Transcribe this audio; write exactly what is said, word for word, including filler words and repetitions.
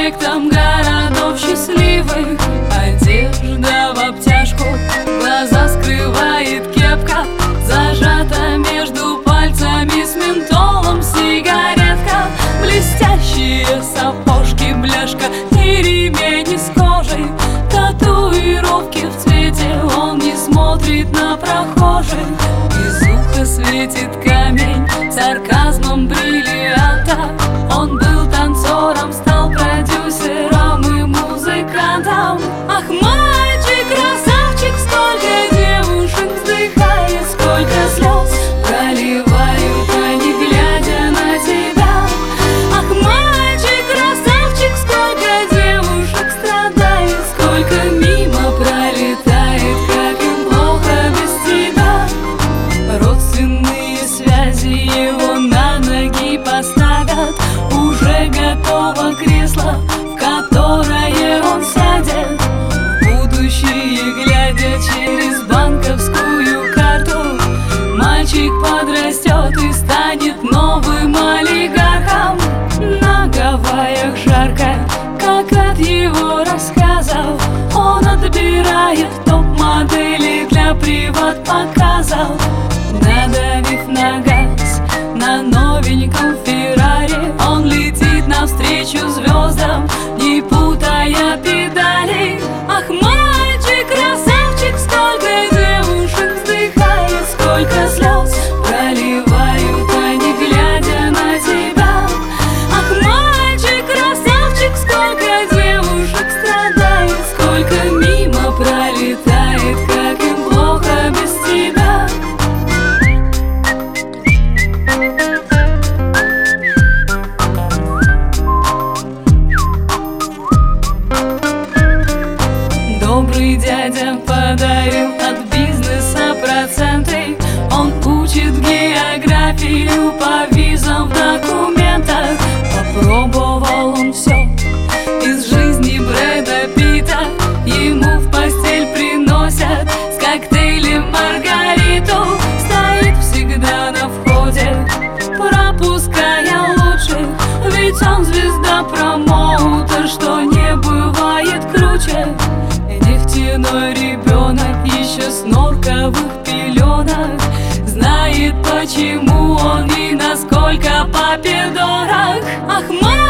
проспектам городов счастливых. Одежда в обтяжку, глаза скрывает кепка, зажата между пальцами с ментолом сигаретка. Блестящие сапожки, бляшка и ремень из кожи, татуировки в цвете, он не смотрит на прохожих. Из уха светит камень сарказмом бриллианта. Он был танцором, стал продюсером и музыкантом. Ах, мальчик, красавчик, сколько девушек вздыхает, сколько слез проливают они, глядя на тебя. Ах, мальчик, красавчик, сколько девушек страдает, сколько мимо пролетает, как им плохо без тебя. Родственные связи его на ноги поставят, уже готово кресло, в которое он сядет. В будущее глядя через банковскую карту, мальчик подрастет и станет новым олигархом. На Гавайях жарко, как от его рассказов, он отбирает топ-модели для приват-показов. Надавив на газ на новеньком Феррари, он летит навстречу звездам, не путая педали. Ах, мальчик, красавчик, сколько девушек вздыхает, сколько слез проливают они, глядя на тебя. Ах, мальчик, красавчик, сколько девушек страдает, сколько мимо пролетает, как им плохо без тебя. Добрый дядя подарил от бизнеса проценты, он учит географию по визам в документах. Попробовал он все из жизни Брэда Питта, ему в постель приносят с коктейлем Маргариту. Стоит всегда на входе, пропуская лучших, ведь он звезда-промоутер, что не бывает круче. Нефтяной ребенок еще с норковых пеленок знает, почему он и насколько папе дорог. Ах, мама!